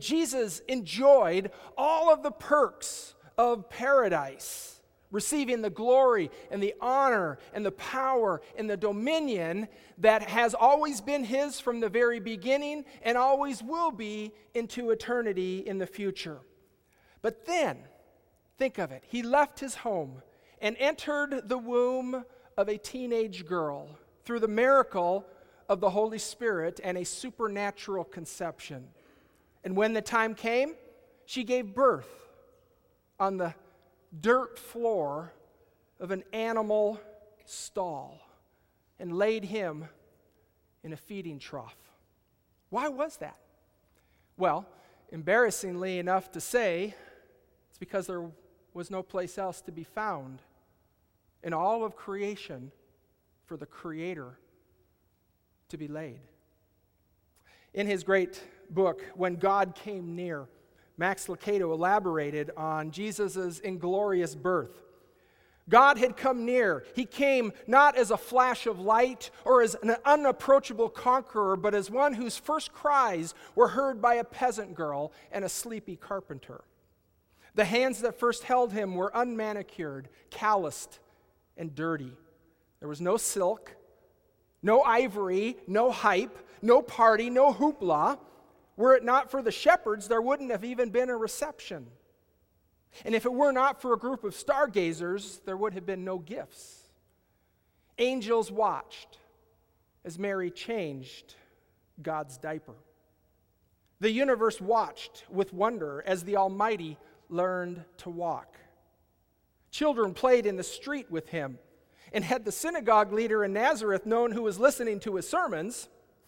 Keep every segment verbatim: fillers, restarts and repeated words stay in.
Jesus enjoyed all of the perks of paradise, receiving the glory and the honor and the power and the dominion that has always been his from the very beginning and always will be into eternity in the future. But then, think of it, he left his home and entered the womb of a teenage girl through the miracle of the Holy Spirit and a supernatural conception. And when the time came, she gave birth on the dirt floor of an animal stall and laid him in a feeding trough. Why was that? Well, embarrassingly enough to say, it's because there was no place else to be found in all of creation for the Creator to be laid. In his great book, When God Came Near, Max Lucado elaborated on Jesus' inglorious birth. God had come near. He came not as a flash of light or as an unapproachable conqueror, but as one whose first cries were heard by a peasant girl and a sleepy carpenter. The hands that first held him were unmanicured, calloused, and dirty. There was no silk, no ivory, no hype, no party, no hoopla. Were it not for the shepherds, there wouldn't have even been a reception. And if it were not for a group of stargazers, there would have been no gifts. Angels watched as Mary changed God's diaper. The universe watched with wonder as the Almighty learned to walk. Children played in the street with him, and had the synagogue leader in Nazareth known who was listening to his sermons,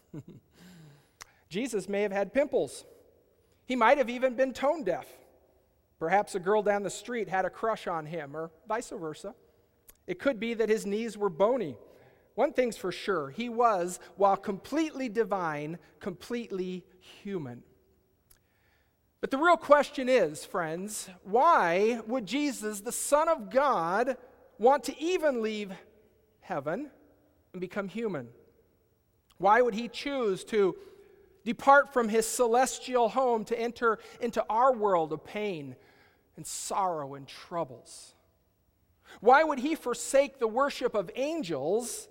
Jesus may have had pimples. He might have even been tone deaf. Perhaps a girl down the street had a crush on him, or vice versa. It could be that his knees were bony. One thing's for sure, he was, while completely divine, completely human. But the real question is, friends, why would Jesus, the Son of God, want to even leave heaven and become human? Why would he choose to depart from his celestial home to enter into our world of pain and sorrow and troubles? Why would he forsake the worship of angels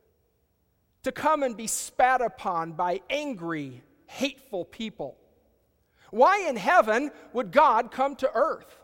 to come and be spat upon by angry, hateful people? Why in heaven would God come to earth?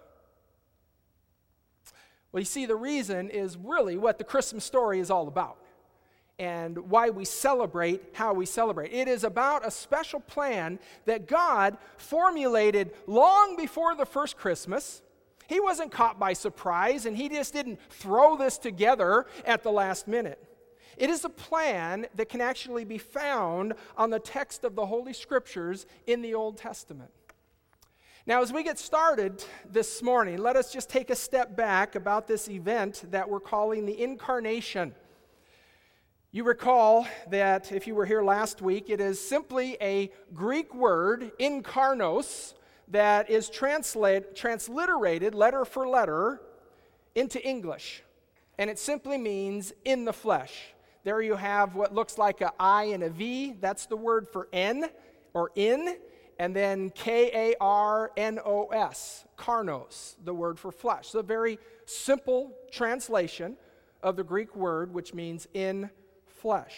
Well, you see, the reason is really what the Christmas story is all about and why we celebrate how we celebrate. It is about a special plan that God formulated long before the first Christmas. He wasn't caught by surprise, and he just didn't throw this together at the last minute. It is a plan that can actually be found on the text of the Holy Scriptures in the Old Testament. Now, as we get started this morning, let us just take a step back about this event that we're calling the Incarnation. You recall that if you were here last week, it is simply a Greek word, incarnos, that is translate, transliterated letter for letter into English. And it simply means in the flesh. There you have what looks like an I and a V. That's the word for N or in. And then K A R N O S, karnos, the word for flesh. So a very simple translation of the Greek word, which means in flesh.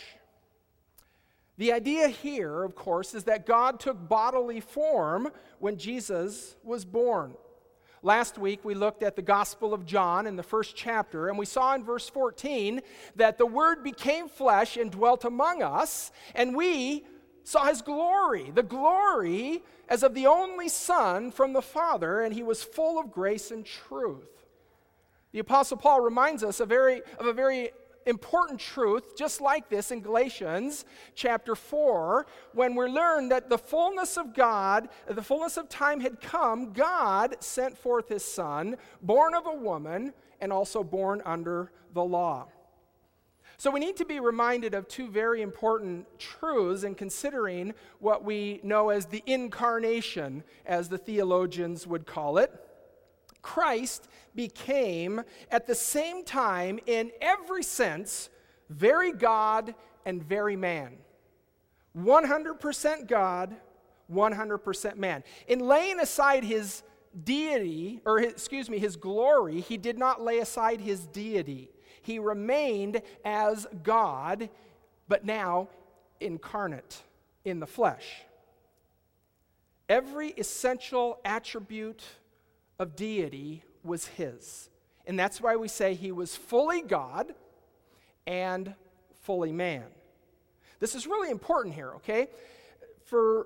The idea here, of course, is that God took bodily form when Jesus was born. Last week, we looked at the Gospel of John in the first chapter, and we saw in verse fourteen that the Word became flesh and dwelt among us, and we saw his glory, the glory as of the only Son from the Father, and he was full of grace and truth. The Apostle Paul reminds us a very, of a very important truth, just like this in Galatians chapter four, when we learn that the fullness of God, the fullness of time had come. God sent forth his Son, born of a woman, and also born under the law. So we need to be reminded of two very important truths in considering what we know as the incarnation, as the theologians would call it. Christ became, at the same time, in every sense, very God and very man. one hundred percent God, one hundred percent man. In laying aside his deity, or his, excuse me, his glory, he did not lay aside his deity. He remained as God, but now incarnate in the flesh. Every essential attribute of deity was his. And that's why we say he was fully God and fully man. This is really important here, okay? For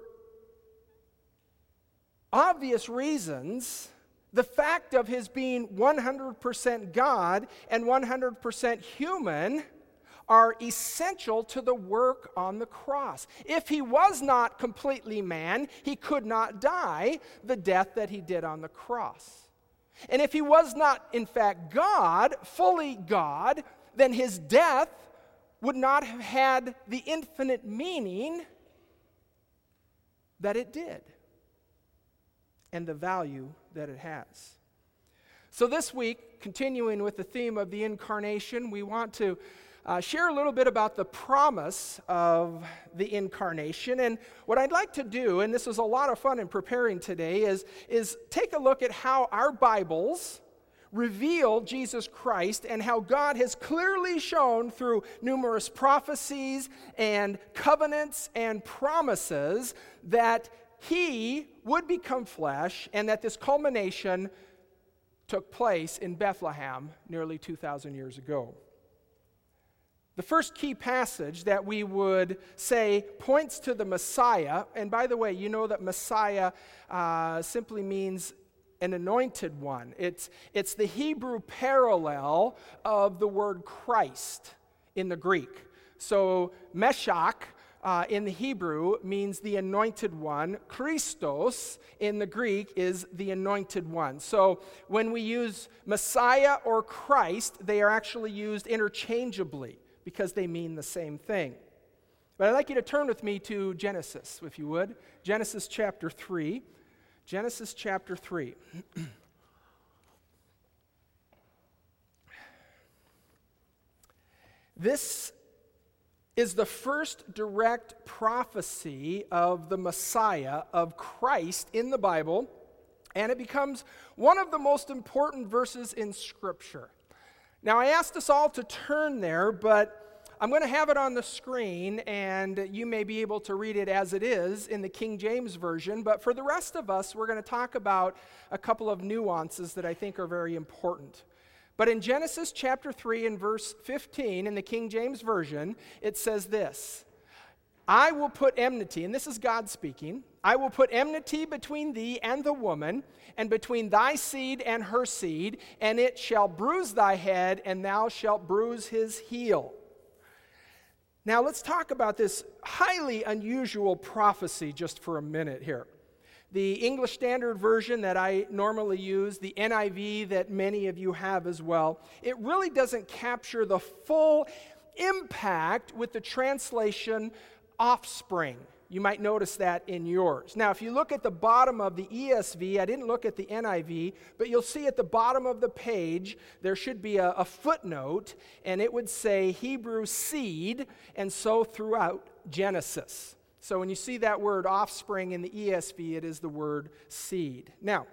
obvious reasons, the fact of his being one hundred percent God and one hundred percent human are essential to the work on the cross. If he was not completely man, he could not die the death that he did on the cross. And if he was not, in fact, God, fully God, then his death would not have had the infinite meaning that it did and the value that it has. So this week, continuing with the theme of the incarnation, we want to uh, share a little bit about the promise of the incarnation. And what I'd like to do, and this was a lot of fun in preparing today, is, is take a look at how our Bibles reveal Jesus Christ and how God has clearly shown through numerous prophecies and covenants and promises that he would become flesh and that this culmination took place in Bethlehem nearly two thousand years ago. The first key passage that we would say points to the Messiah, and by the way, you know that Messiah uh, simply means an anointed one. It's, it's the Hebrew parallel of the word Christ in the Greek. So Meshach uh, in the Hebrew means the anointed one. Christos in the Greek is the anointed one. So when we use Messiah or Christ, they are actually used interchangeably because they mean the same thing. But I'd like you to turn with me to Genesis, if you would. Genesis chapter three. Genesis chapter three. This is the first direct prophecy of the Messiah, of Christ in the Bible, and it becomes one of the most important verses in Scripture. Now, I asked us all to turn there, but I'm going to have it on the screen, and you may be able to read it as it is in the King James Version. But for the rest of us, we're going to talk about a couple of nuances that I think are very important. But in Genesis chapter three and verse fifteen in the King James Version, it says this: I will put enmity, and this is God speaking, I will put enmity between thee and the woman, and between thy seed and her seed, and it shall bruise thy head, and thou shalt bruise his heel. Now let's talk about this highly unusual prophecy just for a minute here. The English Standard Version that I normally use, the N I V that many of you have as well, it really doesn't capture the full impact with the translation offspring. You might notice that in yours. Now, if you look at the bottom of the E S V, I didn't look at the N I V, but you'll see at the bottom of the page, there should be a, a footnote, and it would say Hebrew seed, and so throughout Genesis. So when you see that word offspring in the E S V, it is the word seed. Now,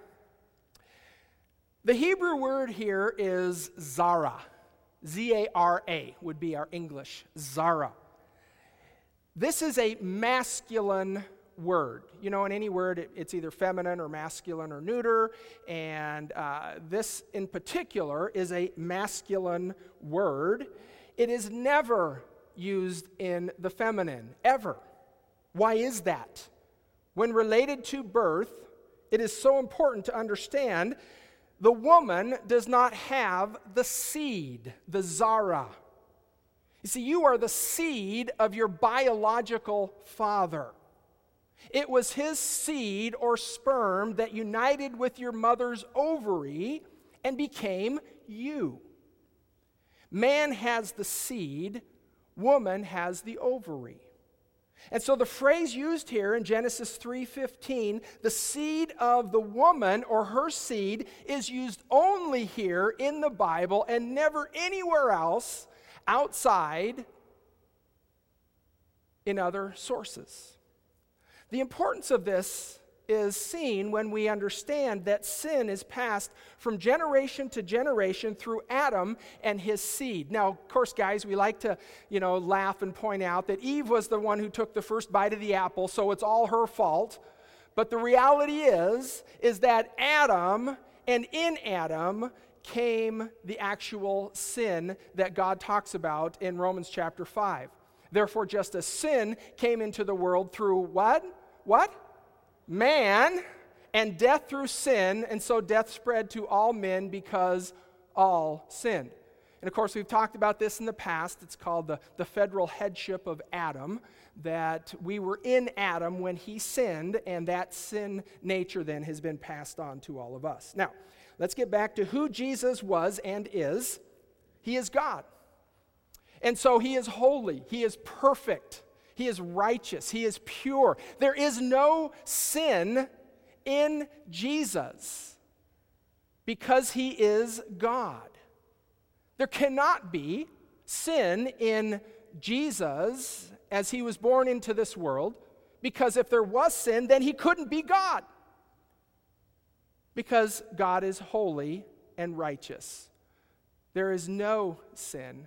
the Hebrew word here is Zara. Z A R A would be our English, Zara. This is a masculine word. You know, in any word, it, it's either feminine or masculine or neuter, and uh, this in particular is a masculine word. It is never used in the feminine, ever. Why is that? When related to birth, it is so important to understand the woman does not have the seed, the Zara. You see, you are the seed of your biological father. It was his seed or sperm that united with your mother's ovary and became you. Man has the seed, woman has the ovary. And so the phrase used here in Genesis three fifteen, the seed of the woman or her seed, is used only here in the Bible and never anywhere else outside in other sources. The importance of this is seen when we understand that sin is passed from generation to generation through Adam and his seed. Now, of course, guys, we like to, you know, laugh and point out that Eve was the one who took the first bite of the apple, so it's all her fault. But the reality is, is that Adam, and in Adam, came the actual sin that God talks about in Romans chapter five. Therefore, just as sin came into the world through what? What? Man, and death through sin, and so death spread to all men because all sinned. And of course, we've talked about this in the past. It's called the, the federal headship of Adam, that we were in Adam when he sinned, and that sin nature then has been passed on to all of us. Now, let's get back to who Jesus was and is. He is God. And so he is holy. He is perfect. He is righteous. He is pure. There is no sin in Jesus because he is God. There cannot be sin in Jesus as he was born into this world, because if there was sin, then he couldn't be God. Because God is holy and righteous. There is no sin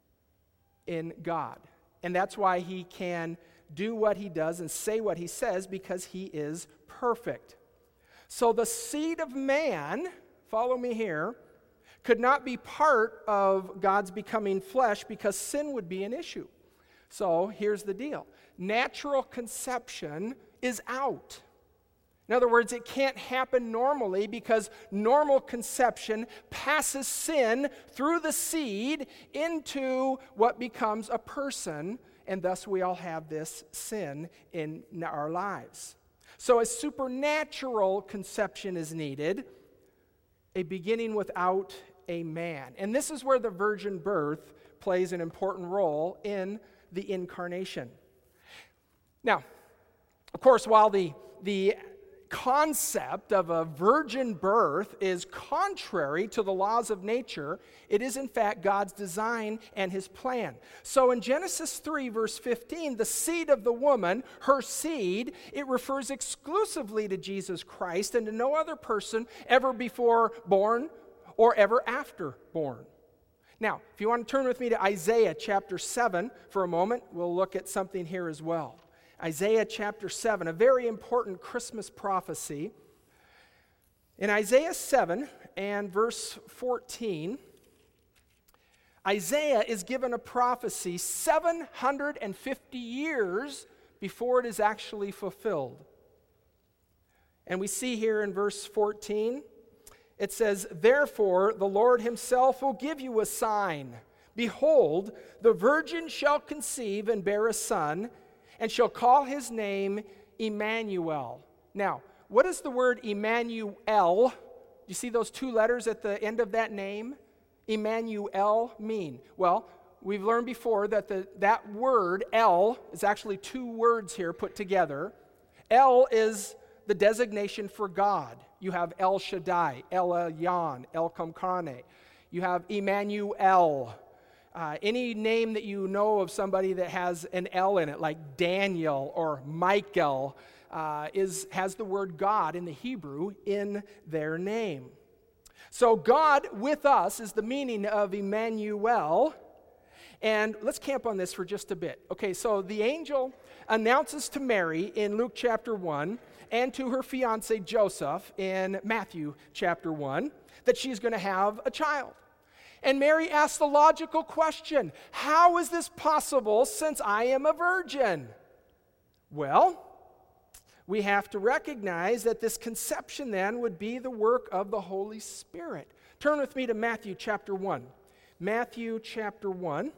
in God. And that's why he can do what he does and say what he says, because he is perfect. So the seed of man, follow me here, could not be part of God's becoming flesh because sin would be an issue. So here's the deal. Natural conception is out. In other words, it can't happen normally because normal conception passes sin through the seed into what becomes a person, and thus we all have this sin in our lives. So a supernatural conception is needed, a beginning without a man. And this is where the virgin birth plays an important role in the incarnation. Now, of course, while the, the concept of a virgin birth is contrary to the laws of nature, it is in fact God's design and his plan. So in Genesis three, verse fifteen, the seed of the woman, her seed, it refers exclusively to Jesus Christ and to no other person ever before born or ever after born. Now, if you want to turn with me to Isaiah chapter seven for a moment, we'll look at something here as well. Isaiah chapter seven, a very important Christmas prophecy. In Isaiah seven and verse fourteen, Isaiah is given a prophecy seven hundred fifty years before it is actually fulfilled. And we see here in verse fourteen, it says, "Therefore the Lord himself will give you a sign. Behold, the virgin shall conceive and bear a son, and shall call his name Emmanuel." Now, what does the word Emmanuel, you see those two letters at the end of that name? Emmanuel mean? Well, we've learned before that the, that word, El, is actually two words here put together. El is the designation for God. You have El Shaddai, El Elyon, El Kamkane. You have Emmanuel. Uh, any name that you know of somebody that has an L in it, like Daniel or Michael, uh, is has the word God in the Hebrew in their name. So God with us is the meaning of Emmanuel. And let's camp on this for just a bit. Okay, so the angel announces to Mary in Luke chapter one and to her fiancé Joseph in Matthew chapter one that she's going to have a child. And Mary asks the logical question, how is this possible since I am a virgin? Well, we have to recognize that this conception then would be the work of the Holy Spirit. Turn with me to Matthew chapter one. Matthew chapter one,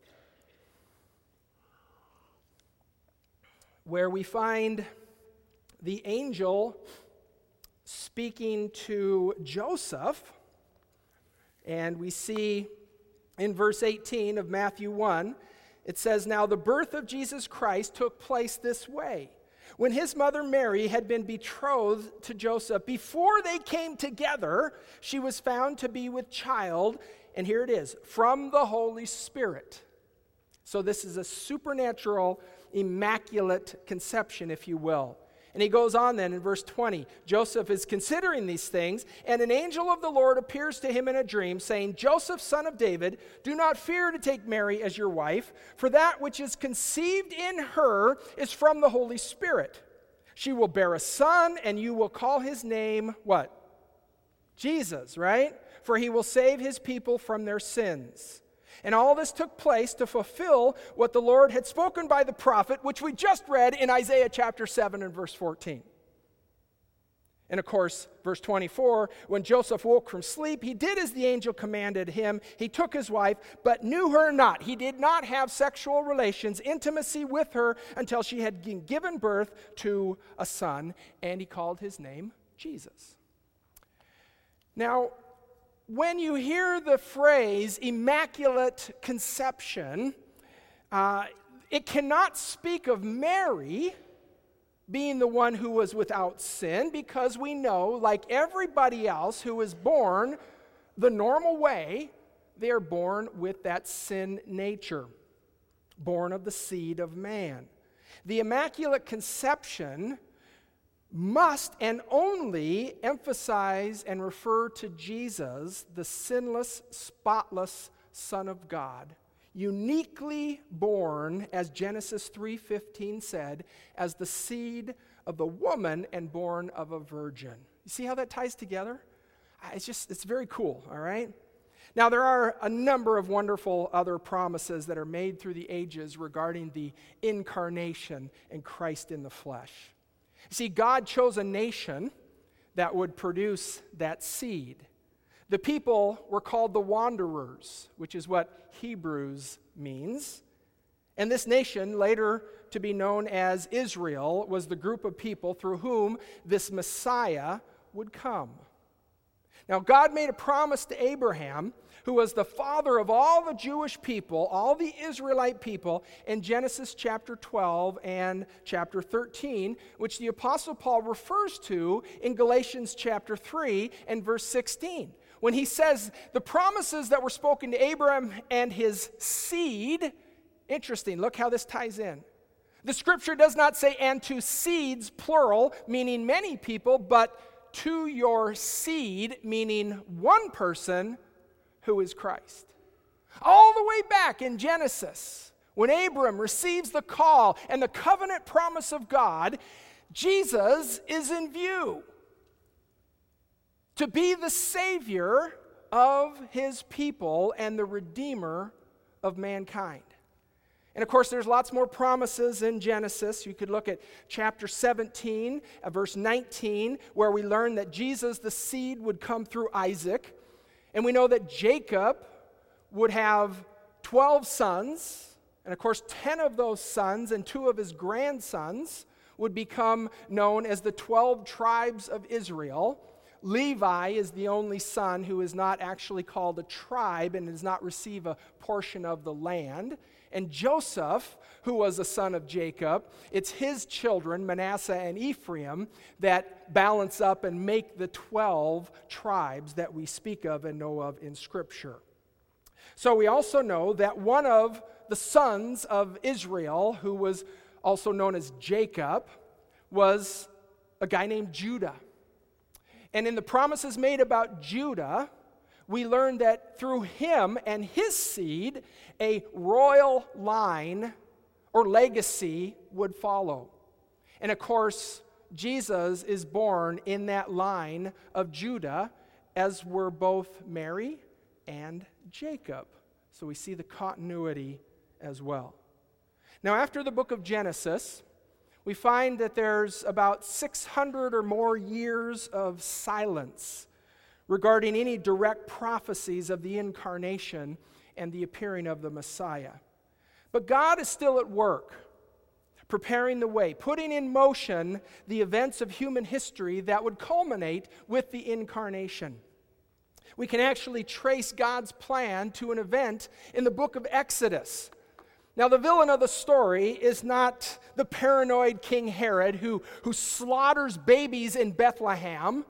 where we find the angel speaking to Joseph. And we see in verse eighteen of Matthew one, it says, "Now the birth of Jesus Christ took place this way. When his mother Mary had been betrothed to Joseph, before they came together, she was found to be with child," and here it is, "from the Holy Spirit." So this is a supernatural immaculate conception, if you will. And he goes on then in verse twenty. Joseph is considering these things, and an angel of the Lord appears to him in a dream, saying, Joseph, son of David, do not fear to take Mary as your wife, for that which is conceived in her is from the Holy Spirit. She will bear a son, and you will call his name, what? Jesus, right? For he will save his people from their sins. And all this took place to fulfill what the Lord had spoken by the prophet, which we just read in Isaiah chapter seven and verse fourteen. And of course, verse twenty-four, when Joseph woke from sleep, he did as the angel commanded him. He took his wife, but knew her not. He did not have sexual relations, intimacy with her, until she had given birth to a son, and he called his name Jesus. Now, when you hear the phrase immaculate conception, uh, it cannot speak of Mary being the one who was without sin, because we know, like everybody else who is born the normal way, they are born with that sin nature, born of the seed of man. The immaculate conception must and only emphasize and refer to Jesus, the sinless, spotless Son of God, uniquely born, as Genesis three fifteen said, as the seed of the woman and born of a virgin. You see how that ties together? It's just, it's very cool, all right? Now, there are a number of wonderful other promises that are made through the ages regarding the incarnation and Christ in the flesh. See, God chose a nation that would produce that seed. The people were called the wanderers, which is what Hebrews means. And this nation, later to be known as Israel, was the group of people through whom this Messiah would come. Now, God made a promise to Abraham, who was the father of all the Jewish people, all the Israelite people, in Genesis chapter twelve and chapter thirteen, which the Apostle Paul refers to in Galatians chapter three and verse sixteen. When he says the promises that were spoken to Abraham and his seed, interesting, look how this ties in. The scripture does not say, and to seeds, plural, meaning many people, but to your seed, meaning one person, who is Christ. All the way back in Genesis, when Abram receives the call and the covenant promise of God, Jesus is in view to be the Savior of his people and the Redeemer of mankind. And of course, there's lots more promises in Genesis. You could look at chapter seventeen, uh, verse nineteen, where we learn that Jesus, the seed, would come through Isaac. And we know that Jacob would have twelve sons. And of course, ten of those sons and two of his grandsons would become known as the twelve tribes of Israel. Levi is the only son who is not actually called a tribe and does not receive a portion of the land. And Joseph, who was a son of Jacob, it's his children, Manasseh and Ephraim, that balance up and make the twelve tribes that we speak of and know of in Scripture. So we also know that one of the sons of Israel, who was also known as Jacob, was a guy named Judah. And in the promises made about Judah, we learn that through him and his seed, a royal line or legacy would follow. And of course, Jesus is born in that line of Judah, as were both Mary and Jacob. So we see the continuity as well. Now, after the book of Genesis, we find that there's about six hundred or more years of silence regarding any direct prophecies of the incarnation and the appearing of the Messiah. But God is still at work, preparing the way, putting in motion the events of human history that would culminate with the incarnation. We can actually trace God's plan to an event in the book of Exodus. Now, the villain of the story is not the paranoid King Herod who, who slaughters babies in Bethlehem,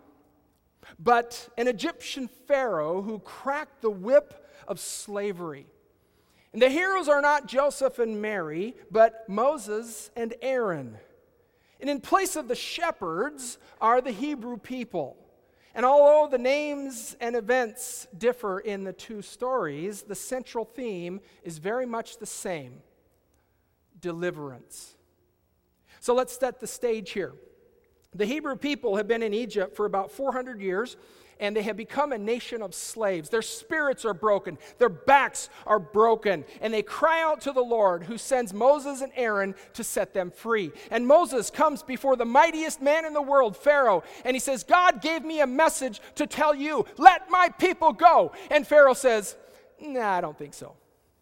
but an Egyptian pharaoh who cracked the whip of slavery. And the heroes are not Joseph and Mary, but Moses and Aaron. And in place of the shepherds are the Hebrew people. And although the names and events differ in the two stories, the central theme is very much the same: deliverance. So let's set the stage here. The Hebrew people have been in Egypt for about four hundred years, and they have become a nation of slaves. Their spirits are broken. Their backs are broken. And they cry out to the Lord, who sends Moses and Aaron to set them free. And Moses comes before the mightiest man in the world, Pharaoh, and he says, God gave me a message to tell you, let my people go. And Pharaoh says, nah, I don't think so.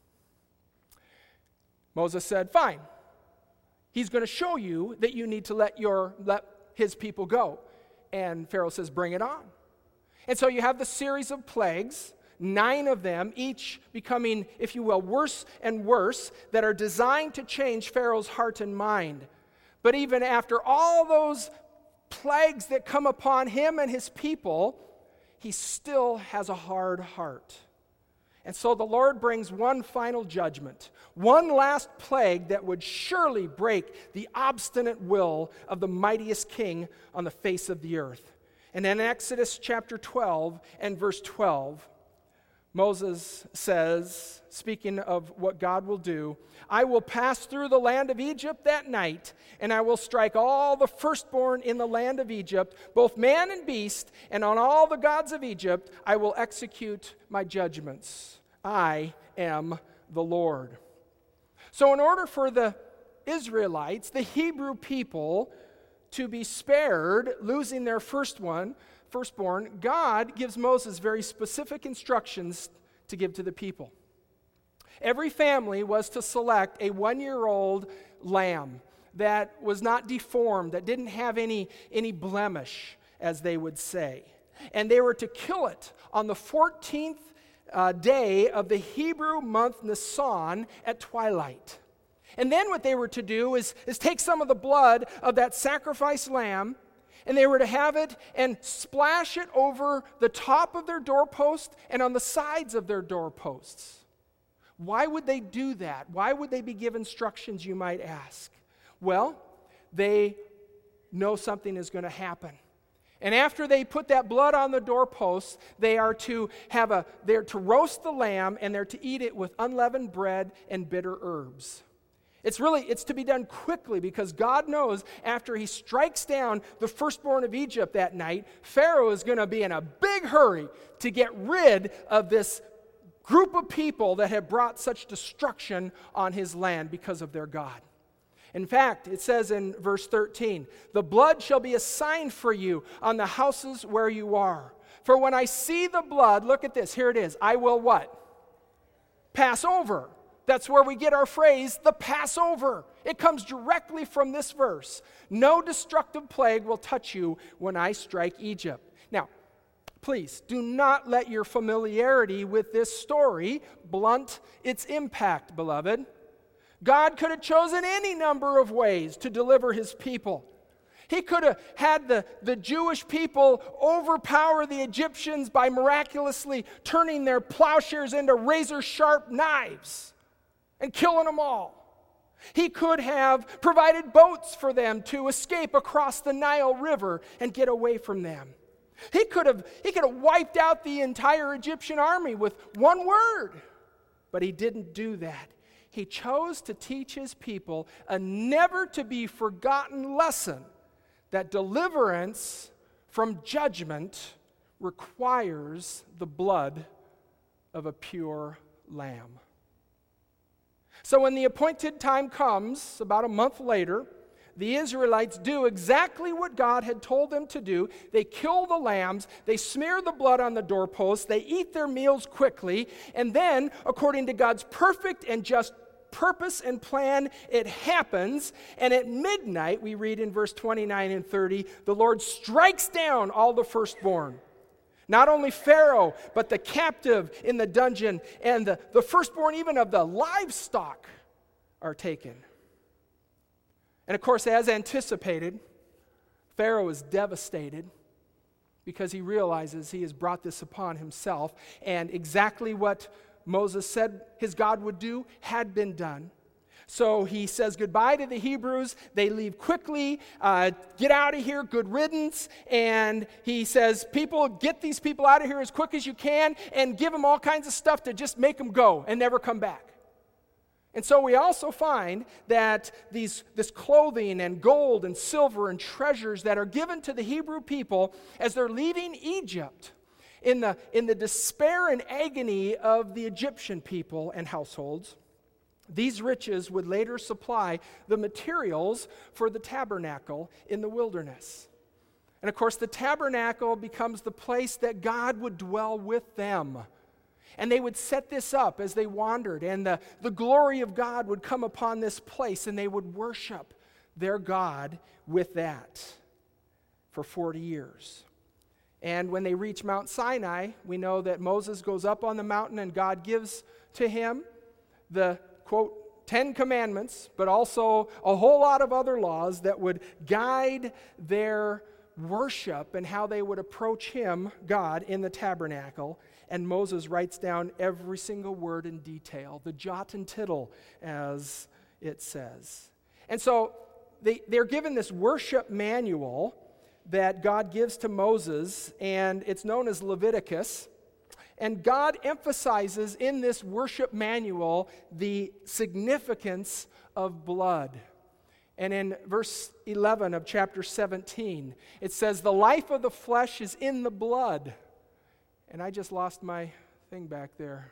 Moses said, fine. He's going to show you that you need to let your let his people go. And Pharaoh says, bring it on. And so you have the series of plagues, nine of them, each becoming, if you will, worse and worse, that are designed to change Pharaoh's heart and mind. But even after all those plagues that come upon him and his people, he still has a hard heart. And so the Lord brings one final judgment, one last plague that would surely break the obstinate will of the mightiest king on the face of the earth. And in Exodus chapter twelve and verse twelve, Moses says, speaking of what God will do, I will pass through the land of Egypt that night, and I will strike all the firstborn in the land of Egypt, both man and beast, and on all the gods of Egypt I will execute my judgments. I am the Lord. So in order for the Israelites, the Hebrew people, to be spared losing their first one, firstborn, God gives Moses very specific instructions to give to the people. Every family was to select a one-year-old lamb that was not deformed, that didn't have any, any blemish, as they would say. And they were to kill it on the fourteenth uh, day of the Hebrew month Nisan at twilight. And then what they were to do is, is take some of the blood of that sacrificed lamb, and they were to have it and splash it over the top of their doorpost and on the sides of their doorposts. Why would they do that? Why would they be given instructions, you might ask? Well, they know something is going to happen. And after they put that blood on the doorposts, they are to have a they're to roast the lamb, and they're to eat it with unleavened bread and bitter herbs. It's really, it's to be done quickly, because God knows after he strikes down the firstborn of Egypt that night, Pharaoh is going to be in a big hurry to get rid of this group of people that have brought such destruction on his land because of their God. In fact, it says in verse thirteen, the blood shall be a sign for you on the houses where you are. For when I see the blood, look at this, here it is, I will what? Pass over. That's where we get our phrase, the Passover. It comes directly from this verse. No destructive plague will touch you when I strike Egypt. Now, please, do not let your familiarity with this story blunt its impact, beloved. God could have chosen any number of ways to deliver his people. He could have had the, the Jewish people overpower the Egyptians by miraculously turning their plowshares into razor-sharp knives and killing them all. He could have provided boats for them to escape across the Nile River and get away from them. He could have, he could have wiped out the entire Egyptian army with one word, but he didn't do that. He chose to teach his people a never-to-be-forgotten lesson that deliverance from judgment requires the blood of a pure lamb. So when the appointed time comes, about a month later, the Israelites do exactly what God had told them to do. They kill the lambs, they smear the blood on the doorposts, they eat their meals quickly, and then, according to God's perfect and just purpose and plan, it happens, and at midnight, we read in verse twenty-nine and thirty, the Lord strikes down all the firstborn. Not only Pharaoh, but the captive in the dungeon, and the, the firstborn even of the livestock are taken. And of course, as anticipated, Pharaoh is devastated because he realizes he has brought this upon himself. And exactly what Moses said his God would do had been done. So he says goodbye to the Hebrews. They leave quickly, uh, get out of here, good riddance. And he says, people, get these people out of here as quick as you can and give them all kinds of stuff to just make them go and never come back. And so we also find that these, this clothing and gold and silver and treasures that are given to the Hebrew people as they're leaving Egypt in the, in the despair and agony of the Egyptian people and households, these riches would later supply the materials for the tabernacle in the wilderness. And of course, the tabernacle becomes the place that God would dwell with them. And they would set this up as they wandered, and the, the glory of God would come upon this place, and they would worship their God with that for forty years. And when they reach Mount Sinai, we know that Moses goes up on the mountain, and God gives to him the, quote, Ten Commandments, but also a whole lot of other laws that would guide their worship and how they would approach him, God, in the tabernacle. And Moses writes down every single word in detail, the jot and tittle, as it says. And so they, they're given this worship manual that God gives to Moses, and it's known as Leviticus. And God emphasizes in this worship manual the significance of blood. And in verse eleven of chapter seventeen, it says, "The life of the flesh is in the blood." And I just lost my thing back there.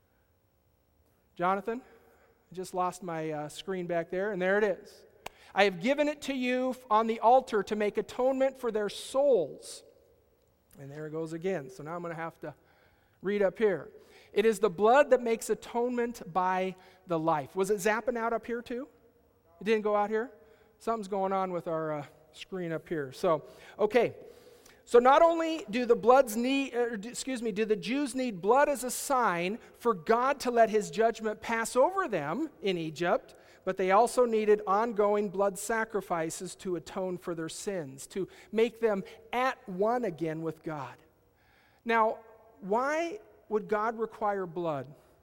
Jonathan, I just lost my uh, screen back there, and there it is. "I have given it to you on the altar to make atonement for their souls." And there it goes again. So now I'm going to have to read up here. "It is the blood that makes atonement by the life." Was it zapping out up here too? It didn't go out here? Something's going on with our uh, screen up here. So, okay. So not only do the bloods need, uh, excuse me, do the Jews need blood as a sign for God to let his judgment pass over them in Egypt, but they also needed ongoing blood sacrifices to atone for their sins, to make them at one again with God. Now, why would God require blood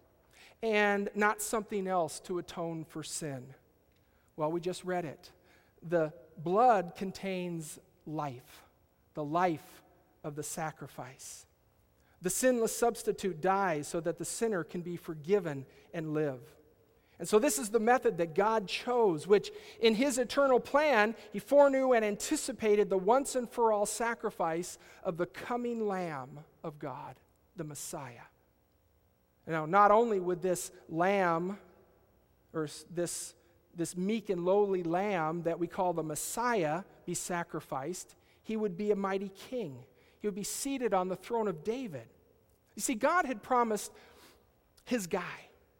and not something else to atone for sin? Well, we just read it. The blood contains life, the life of the sacrifice. The sinless substitute dies so that the sinner can be forgiven and live. And so this is the method that God chose, which in his eternal plan, he foreknew and anticipated the once and for all sacrifice of the coming Lamb of God, the Messiah. Now, not only would this lamb, or this This meek and lowly lamb that we call the Messiah be sacrificed, he would be a mighty king. He would be seated on the throne of David. You see, God had promised his guy,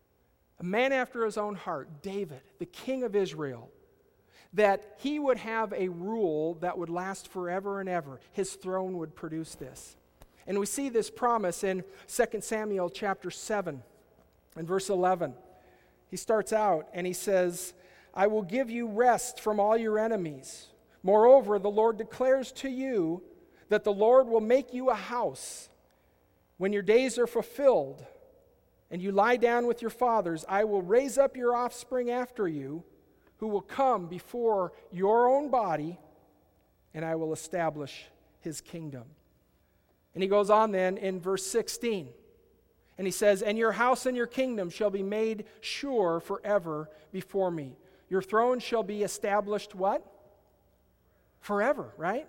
a man after his own heart, David, the king of Israel, that he would have a rule that would last forever and ever. His throne would produce this. And we see this promise in Second Samuel chapter seven and verse eleven. He starts out and he says, "I will give you rest from all your enemies. Moreover, the Lord declares to you that the Lord will make you a house. When your days are fulfilled and you lie down with your fathers, I will raise up your offspring after you, who will come before your own body, and I will establish his kingdom." And he goes on then in verse sixteen. And he says, "And your house and your kingdom shall be made sure forever before me. Your throne shall be established," what? Forever, right?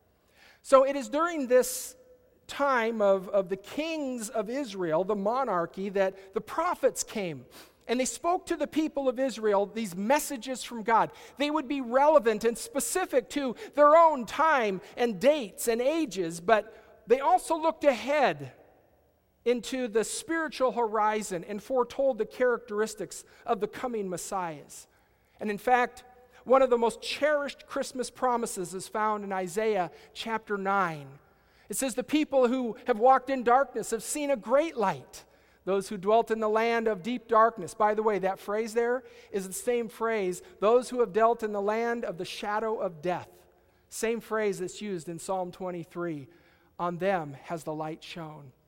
So it is during this time of, of the kings of Israel, the monarchy, that the prophets came. And they spoke to the people of Israel these messages from God. They would be relevant and specific to their own time and dates and ages, but they also looked ahead into the spiritual horizon and foretold the characteristics of the coming Messiahs. And in fact, one of the most cherished Christmas promises is found in Isaiah chapter nine. It says, "The people who have walked in darkness have seen a great light. Those who dwelt in the land of deep darkness." By the way, that phrase there is the same phrase, "those who have dealt in the land of the shadow of death." Same phrase that's used in Psalm twenty-three. "On them has the light shone."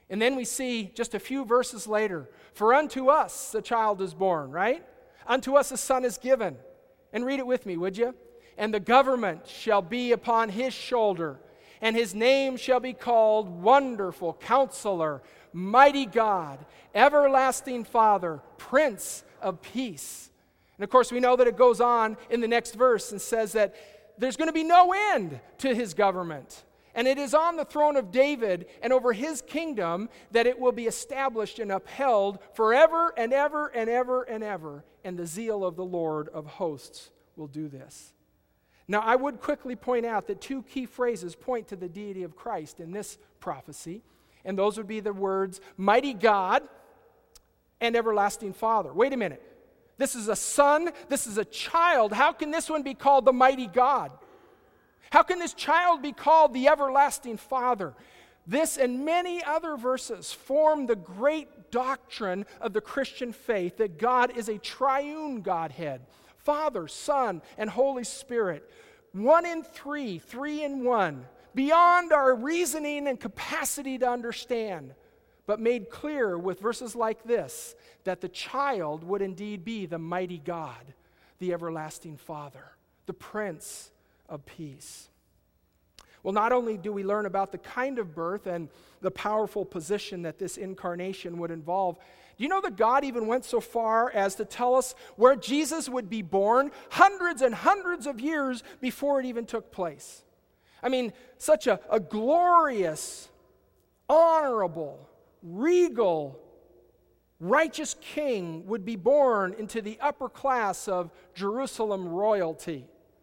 And then we see just a few verses later, for unto us a child is born, right? Unto us a son is given. And read it with me, would you? And the government shall be upon his shoulder, and his name shall be called Wonderful Counselor, Mighty God, Everlasting Father, Prince of Peace. And of course, we know that it goes on in the next verse and says that there's going to be no end to his government. And it is on the throne of David and over his kingdom that it will be established and upheld forever and ever and ever and ever. And the zeal of the Lord of hosts will do this. Now, I would quickly point out that two key phrases point to the deity of Christ in this prophecy. And those would be the words, Mighty God and Everlasting Father. Wait a minute. This is a son. This is a child. How can this one be called the Mighty God? How can this child be called the Everlasting Father? This and many other verses form the great doctrine of the Christian faith that God is a triune Godhead. Father, Son, and Holy Spirit. One in three, three in one. Beyond our reasoning and capacity to understand. But made clear with verses like this, that the child would indeed be the mighty God, the everlasting Father, the Prince of Peace. Well, not only do we learn about the kind of birth and the powerful position that this incarnation would involve, do you know that God even went so far as to tell us where Jesus would be born hundreds and hundreds of years before it even took place? I mean, such a, a glorious, honorable, regal, righteous king would be born into the upper class of Jerusalem royalty.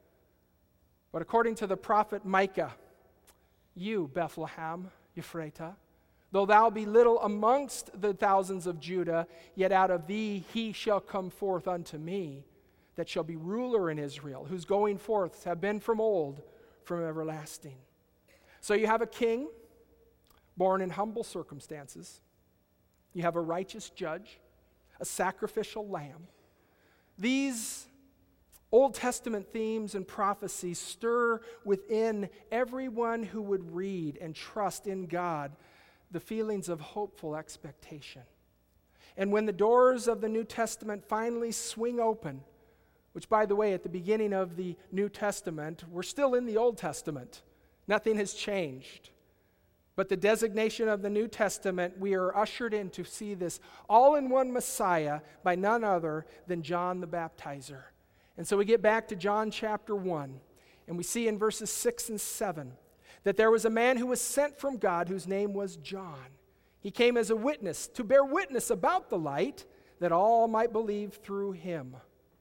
But according to the prophet Micah, you, Bethlehem, Ephratah, though thou be little amongst the thousands of Judah, yet out of thee he shall come forth unto me, that shall be ruler in Israel, whose going forths have been from old, from everlasting. So you have a king born in humble circumstances. You have a righteous judge, a sacrificial lamb. These Old Testament themes and prophecies stir within everyone who would read and trust in God the feelings of hopeful expectation. And when the doors of the New Testament finally swing open, which, by the way, at the beginning of the New Testament, we're still in the Old Testament. Nothing has changed. But the designation of the New Testament, we are ushered in to see this all-in-one Messiah by none other than John the Baptizer. And so we get back to John chapter one, and we see in verses six and seven that there was a man who was sent from God whose name was John. He came as a witness to bear witness about the light that all might believe through him.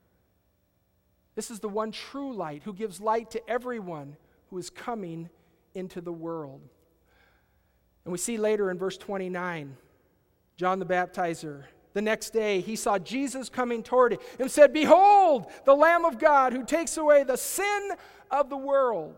This is the one true light who gives light to everyone who is coming into the world. And we see later in verse twenty-nine, John the Baptizer, the next day he saw Jesus coming toward him and said, "Behold, the Lamb of God who takes away the sin of the world."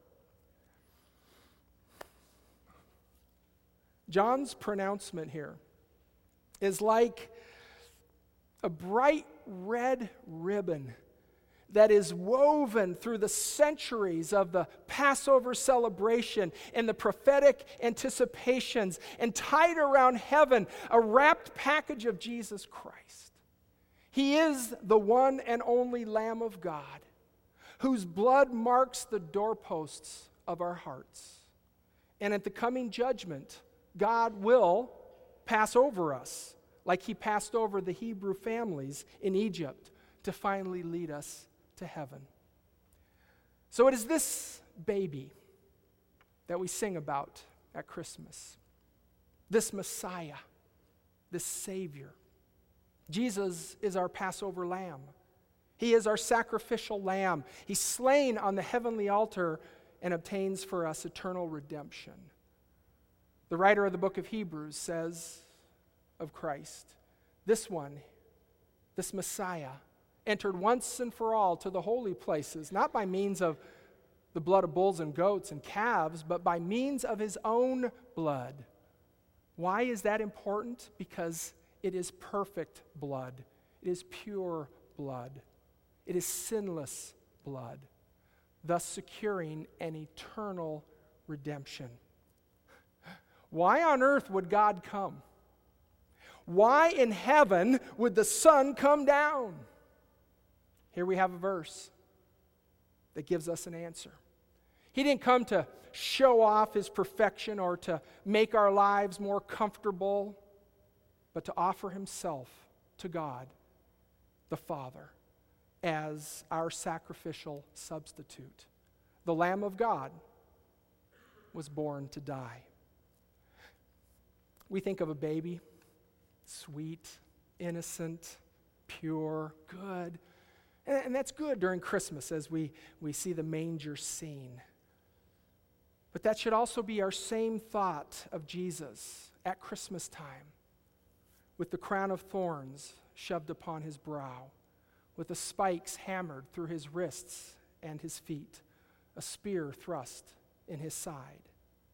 John's pronouncement here is like a bright red ribbon that is woven through the centuries of the Passover celebration and the prophetic anticipations and tied around heaven, a wrapped package of Jesus Christ. He is the one and only Lamb of God, whose blood marks the doorposts of our hearts. And at the coming judgment, God will pass over us like he passed over the Hebrew families in Egypt to finally lead us to heaven. So it is this baby that we sing about at Christmas. This Messiah, this Savior. Jesus is our Passover lamb. He is our sacrificial lamb. He's slain on the heavenly altar and obtains for us eternal redemption. The writer of the book of Hebrews says of Christ, this one, this Messiah, entered once and for all to the holy places, not by means of the blood of bulls and goats and calves, but by means of his own blood. Why is that important? Because it is perfect blood. It is pure blood. It is sinless blood, thus securing an eternal redemption. Why on earth would God come? Why in heaven would the sun come down? Here we have a verse that gives us an answer. He didn't come to show off his perfection or to make our lives more comfortable, but to offer himself to God, the Father, as our sacrificial substitute. The Lamb of God was born to die. We think of a baby, sweet, innocent, pure, good. And that's good during Christmas as we, we see the manger scene. But that should also be our same thought of Jesus at Christmas time, with the crown of thorns shoved upon his brow, with the spikes hammered through his wrists and his feet, a spear thrust in his side.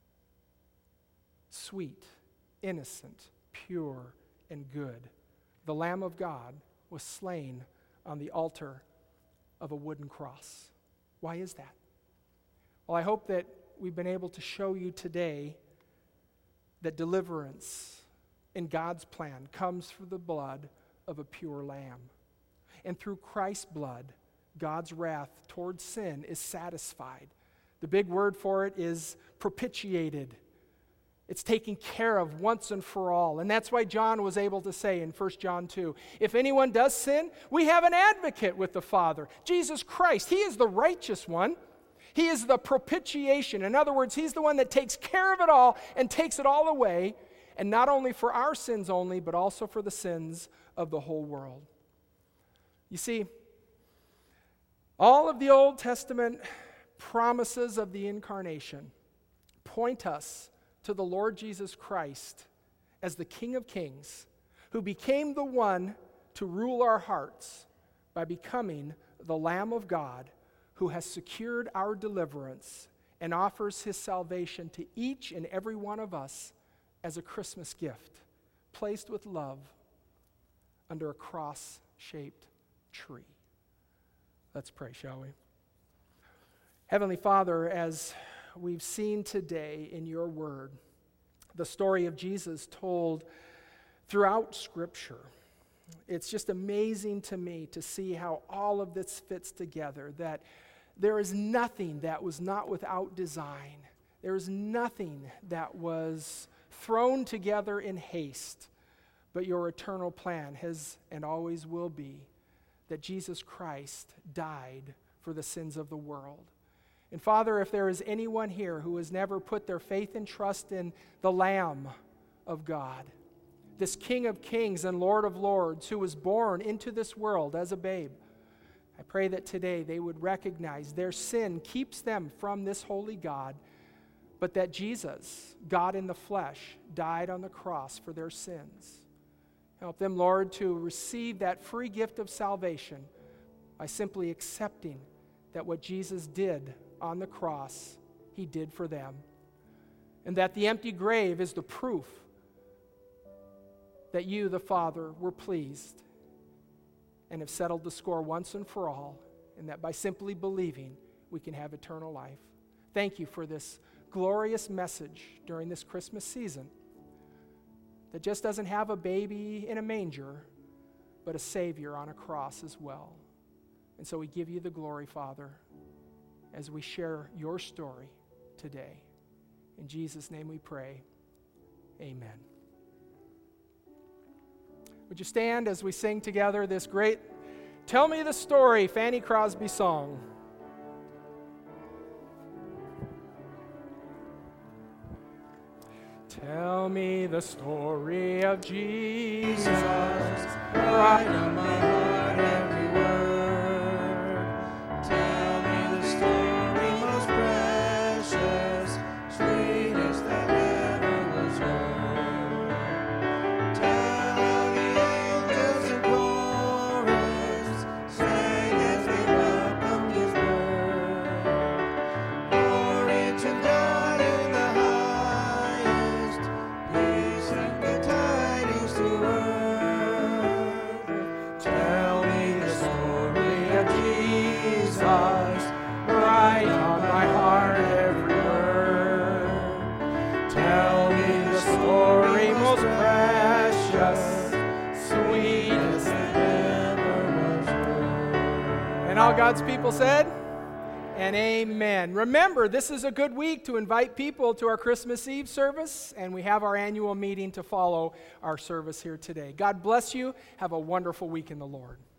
Sweet, innocent, pure, and good, the Lamb of God was slain on the altar of a wooden cross. Why is that? Well, I hope that we've been able to show you today that deliverance in God's plan comes through the blood of a pure lamb. And through Christ's blood, God's wrath towards sin is satisfied. The big word for it is propitiated. It's taken care of once and for all. And that's why John was able to say in First John two, if anyone does sin, we have an advocate with the Father, Jesus Christ. He is the righteous one. He is the propitiation. In other words, he's the one that takes care of it all and takes it all away, and not only for our sins only, but also for the sins of the whole world. You see, all of the Old Testament promises of the incarnation point us to the Lord Jesus Christ as the King of Kings, who became the one to rule our hearts by becoming the Lamb of God, who has secured our deliverance and offers his salvation to each and every one of us as a Christmas gift, placed with love under a cross-shaped tree. Let's pray, shall we? Heavenly Father, as we've seen today in your word, the story of Jesus told throughout Scripture, it's just amazing to me to see how all of this fits together, that there is nothing that was not without design. There is nothing that was thrown together in haste, but your eternal plan has and always will be that Jesus Christ died for the sins of the world. And Father, if there is anyone here who has never put their faith and trust in the Lamb of God, this King of Kings and Lord of Lords who was born into this world as a babe, I pray that today they would recognize their sin keeps them from this holy God, but that Jesus, God in the flesh, died on the cross for their sins. Help them, Lord, to receive that free gift of salvation by simply accepting that what Jesus did on the cross, he did for them. And that the empty grave is the proof that you, the Father, were pleased and have settled the score once and for all, and that by simply believing, we can have eternal life. Thank you for this glorious message during this Christmas season that just doesn't have a baby in a manger, but a Savior on a cross as well. And so we give you the glory, Father, as we share your story today. In Jesus' name we pray, amen. Would you stand as we sing together this great Tell Me the Story Fanny Crosby song? Tell me the story of Jesus, right on my heart every word. Tell me the story most precious, sweetest that ever was heard. Tell how the angels in chorus sang as they welcomed his birth. Glory to God in the highest, peace and good tidings to earth. Tell me the story of Jesus, right on my heart every word. Tell me the story most precious, sweetest that ever was heard. And all God's people said, and amen. Remember, this is a good week to invite people to our Christmas Eve service, and we have our annual meeting to follow our service here today. God bless you. Have a wonderful week in the Lord.